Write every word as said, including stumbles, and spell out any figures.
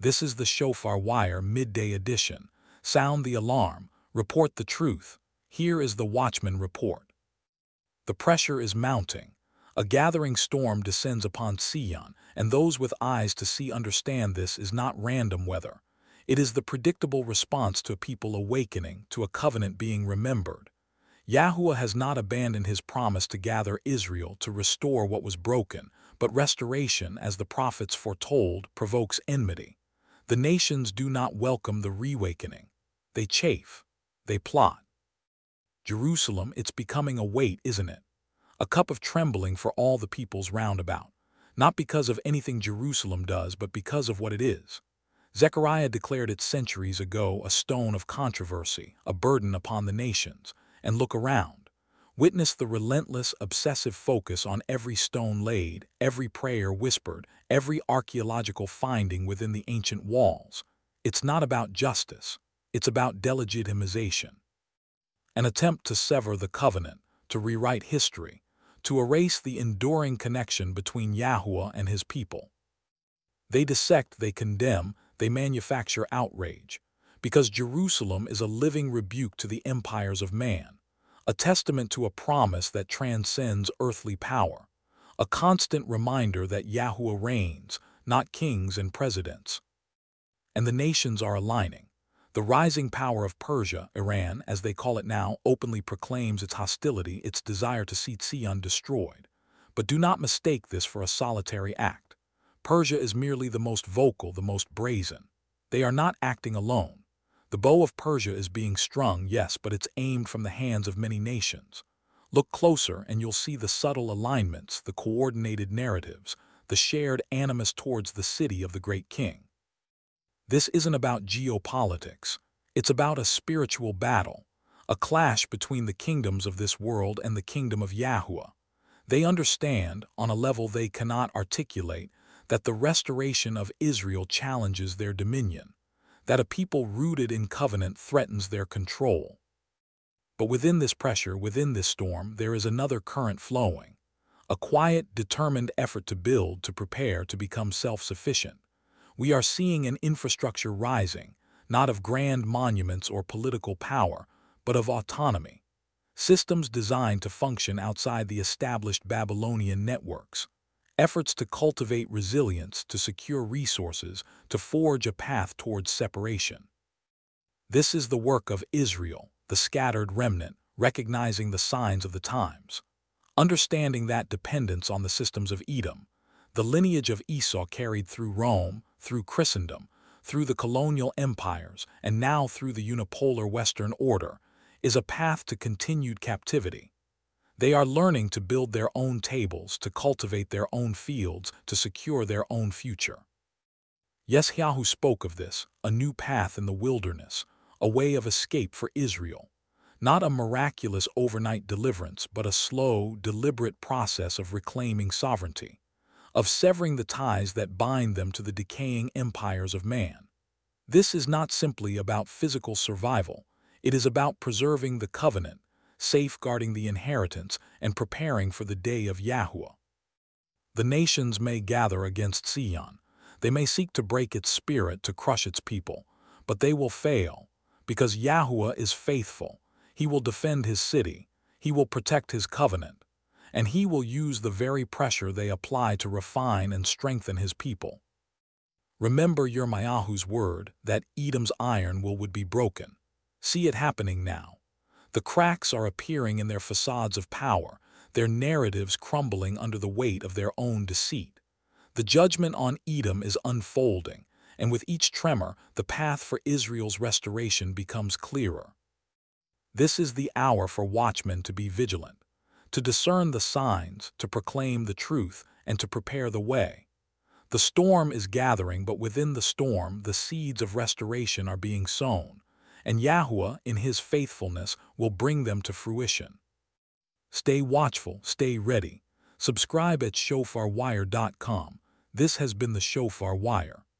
This is the Shofar Wire Midday Edition. Sound the alarm. Report the truth. Here is the Watchman Report. The pressure is mounting. A gathering storm descends upon Sion, and those with eyes to see understand this is not random weather. It is the predictable response to a people awakening, to a covenant being remembered. Yahuwah has not abandoned his promise to gather Israel to restore what was broken, but restoration, as the prophets foretold, provokes enmity. The nations do not welcome the reawakening. They chafe. They plot. Jerusalem, it's becoming a weight, isn't it? A cup of trembling for all the peoples round about. Not because of anything Jerusalem does, but because of what it is. Zechariah declared it centuries ago, a stone of controversy, a burden upon the nations. And look around. Witness the relentless, obsessive focus on every stone laid, every prayer whispered, every archaeological finding within the ancient walls. It's not about justice. It's about delegitimization. An attempt to sever the covenant, to rewrite history, to erase the enduring connection between Yahuwah and his people. They dissect, they condemn, they manufacture outrage, because Jerusalem is a living rebuke to the empires of man, a testament to a promise that transcends earthly power, a constant reminder that Yahuwah reigns, not kings and presidents. And the nations are aligning. The rising power of Persia, Iran, as they call it now, openly proclaims its hostility, its desire to see Sion destroyed. But do not mistake this for a solitary act. Persia is merely the most vocal, the most brazen. They are not acting alone. The bow of Persia is being strung, yes, but it's aimed from the hands of many nations. Look closer and you'll see the subtle alignments, the coordinated narratives, the shared animus towards the city of the great king. This isn't about geopolitics. It's about a spiritual battle, a clash between the kingdoms of this world and the kingdom of Yahuwah. They understand, on a level they cannot articulate, that the restoration of Israel challenges their dominion, that a people rooted in covenant threatens their control. But within this pressure, within this storm, there is another current flowing, a quiet, determined effort to build, to prepare, to become self-sufficient. We are seeing an infrastructure rising, not of grand monuments or political power, but of autonomy. Systems designed to function outside the established Babylonian networks. Efforts to cultivate resilience, to secure resources, to forge a path towards separation. This is the work of Israel, the scattered remnant, recognizing the signs of the times. Understanding that dependence on the systems of Edom, the lineage of Esau carried through Rome, through Christendom, through the colonial empires, and now through the unipolar Western order, is a path to continued captivity. They are learning to build their own tables, to cultivate their own fields, to secure their own future. Yeshayahu spoke of this, a new path in the wilderness, a way of escape for Israel. Not a miraculous overnight deliverance, but a slow, deliberate process of reclaiming sovereignty, of severing the ties that bind them to the decaying empires of man. This is not simply about physical survival. It is about preserving the covenant, safeguarding the inheritance, and preparing for the day of Yahuwah. The nations may gather against Sion. They may seek to break its spirit, to crush its people, but they will fail, because Yahuwah is faithful. He will defend his city. He will protect his covenant, and he will use the very pressure they apply to refine and strengthen his people. Remember Yirmiyahu's word that Edom's iron will would be broken. See it happening now. The cracks are appearing in their facades of power, their narratives crumbling under the weight of their own deceit. The judgment on Edom is unfolding, and with each tremor, the path for Israel's restoration becomes clearer. This is the hour for watchmen to be vigilant, to discern the signs, to proclaim the truth, and to prepare the way. The storm is gathering, but within the storm, the seeds of restoration are being sown, and Yahuwah, in his faithfulness, will bring them to fruition. Stay watchful, stay ready. Subscribe at shofar wire dot com. This has been the Shofar Wire.